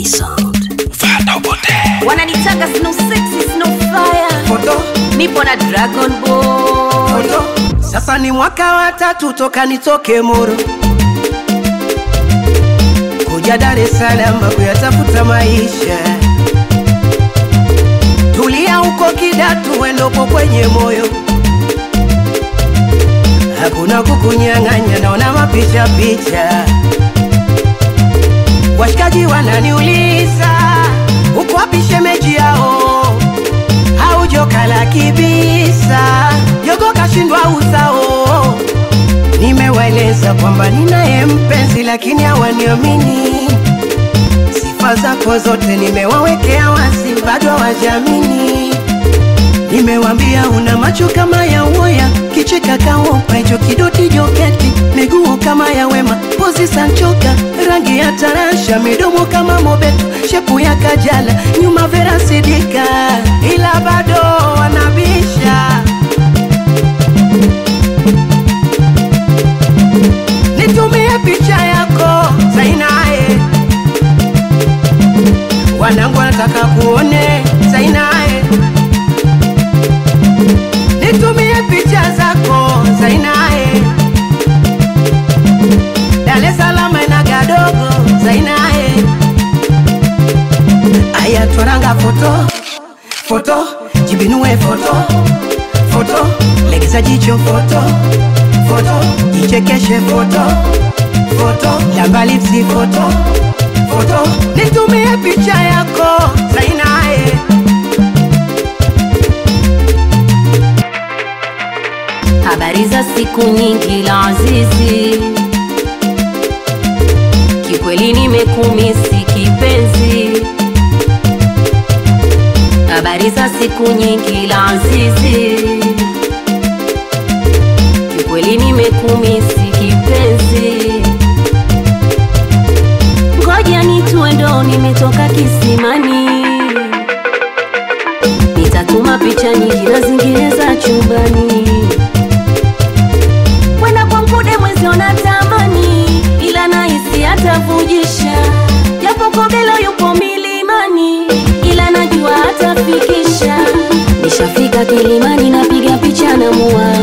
K Sound. Wananitaka Snow Sexy, Snow Fire. Photo. Nipo na Dragon Boy. Photo. Sasa ni mwaka wa 3 toka nitoke Moro kuja Dar es Salaam kuyatafuta maisha. Tulia huko Kidatu wendopo kwenye moyo, hakuna kukunyang'anya, naona mapicha picha. Washikaji wananiuliza uko wapi shemeji yao, haujoka la kibisa, yogo kashindwa uzao. Nimewaeleza kwamba ninaye mpenzi lakini hawaniamini, sifa zako zote nimewawekea wazi bado hawajamini. Nimewambia una macho kama ya uoya, kicheka kaopa hicho kidoti joketi, miguu kama ya Wema, pozi Sanchoka, rangi ya tarasha, midomo kama Mobeto, shepu ya Kajala, nyuma Vera Sidika, ila bado wanabisha. Nitumie picha yako Zainae, wanangu wanataka kuone Zainae. Nitumie picha zako Zainae, Dar es Salaam na Gadogo Zainae. Aya twaranga foto, jibinue foto, legeza jicho foto, jichekeshe foto, lamba lipsi foto. Nitumie picha yako Zainae. Habari za siku nyingi la azizi, kikweli nimekumisi kipenzi. Habari za siku nyingi la azizi, kikweli nimekumisi kipenzi. Ngoja nitue ndo nimetoka kisimani, nitatuma picha nyingi na zingine za chumbani. Wenda kwa mkude mwezi unatamani, ila nahisi atavujisha. Japo Kobelo yupo milimani, ila najua atafikisha. Nishafika Kilimani napiga picha na mua,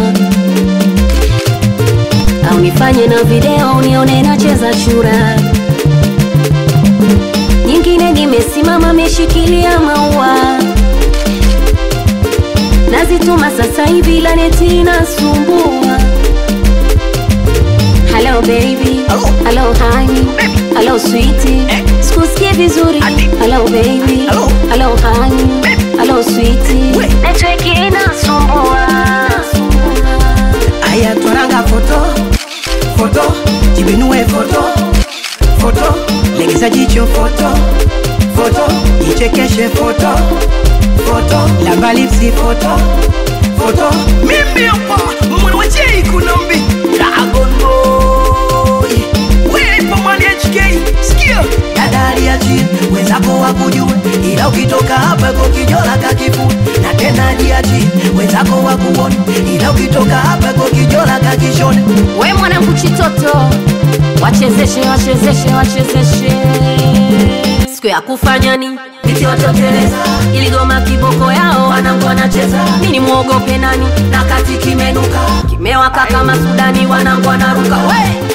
au nifanye na video unione nacheza chura. Nyingine nimesimama meshikilia maua, nazituma sasa hivi ila neti inasumbua. Hello baby, hello honey, hello sweetie, sikusikie vizuri. Hello baby, hello honey, hello sweetie, network inasumbua. Aya twaranga foto, jibinue foto, legeza jicho foto, jichekeshe foto, lamba lipsi foto. Mimi hapa mwana wa J Kunombi Dragon Boy, wewe pamani HK. Sikia dadari ya chini wenzako wakujue, ila ukitoka hapa kwa kijola kakifu. Na tena dia chini wenzako wakuone, ila ukitoka hapa kwa kijola kakishone. We mwanangu chitoto, wachezeshe siku ya kufanya ni Niti watokeleza, iligoma kiboko yao wanangu wanacheza. Mini muogope nani, Na kati kimenuka, kimewaka kama Sudani, wanangu wanaruka. We